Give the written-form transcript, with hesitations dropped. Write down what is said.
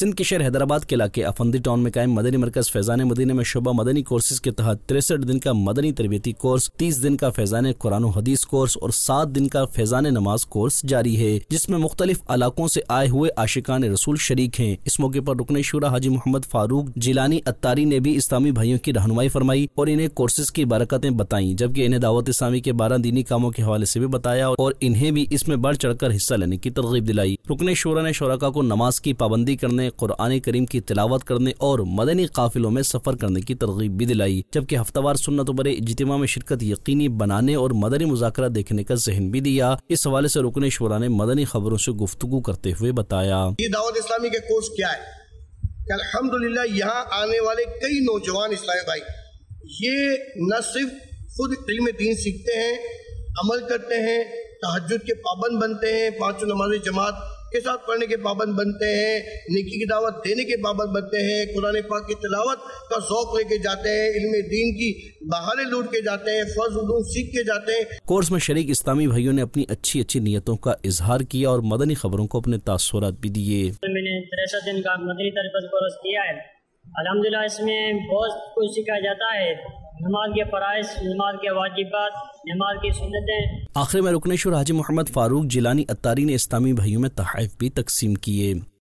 سندھ کے شہر حیدرآباد کے علاقے افندی ٹاؤن میں قائم مدنی مرکز فیضان مدینہ میں شعبہ مدنی کورسز کے تحت 63 دن کا مدنی تربیتی کورس، 30 دن کا فیضان قرآن و حدیث کورس اور 7 دن کا فیضان نماز کورس جاری ہے، جس میں مختلف علاقوں سے آئے ہوئے عاشقان رسول شریک ہیں۔ اس موقع پر رکن شورا حاجی محمد فاروق جیلانی اتاری نے بھی اسلامی بھائیوں کی رہنمائی فرمائی اور انہیں کورسز کی برکتیں بتائیں، جبکہ انہیں دعوت اسلامی کے 12 دینی کاموں کے حوالے سے بھی بتایا اور انہیں بھی اس میں بڑھ چڑھ کر حصہ لینے کی ترغیب دلائی۔ رکن شورا نے شرکاء کو نماز کی پابندی کرنے، قرآن کریم کی تلاوت کرنے اور مدنی قافلوں میں سفر کرنے کی ترغیب بھی دلائی، جبکہ ہفتہ وار سنت و برے اجتماع میں شرکت یقینی بنانے اور مدنی مذاکرہ دیکھنے کا ذہن بھی دیا۔ اس حوالے سے رکن شورا نے مدنی خبروں سے گفتگو کرتے ہوئے بتایا، یہ دعوت اسلامی کے کورس کیا ہے کہ الحمدللہ یہاں آنے والے کئی نوجوان اسلامی بھائی یہ نہ صرف خود علم دین سیکھتے ہیں، عمل کرتے ہیں، تہجد کے پابند بنتے ہیں، 5 نماز جماعت کے ساتھ پڑھنے کے پابند بنتے ہیں، نیکی کی دعوت دینے کے پابند بنتے ہیں، قرآن پاک کی تلاوت کا ذوق لے کے جاتے ہیں، علم دین کی بہاریں لوٹ کے جاتے ہیں، فرض علوم سیکھ کے جاتے ہیں۔ کورس میں شریک اسلامی بھائیوں نے اپنی اچھی نیتوں کا اظہار کیا اور مدنی خبروں کو اپنے تاثرات بھی دیے۔ میں نے 63 دن کا مدنی تربیت کورس کیا ہے، الحمدللہ اس میں بہت کچھ سکھایا جاتا ہے، نماز کے فرائض، نماز کے واجبات، نماز کی سنتیں۔ آخر میں رکن شورا حاجی محمد فاروق جیلانی اتاری نے اسلامی بھائیوں میں تحائف بھی تقسیم کیے۔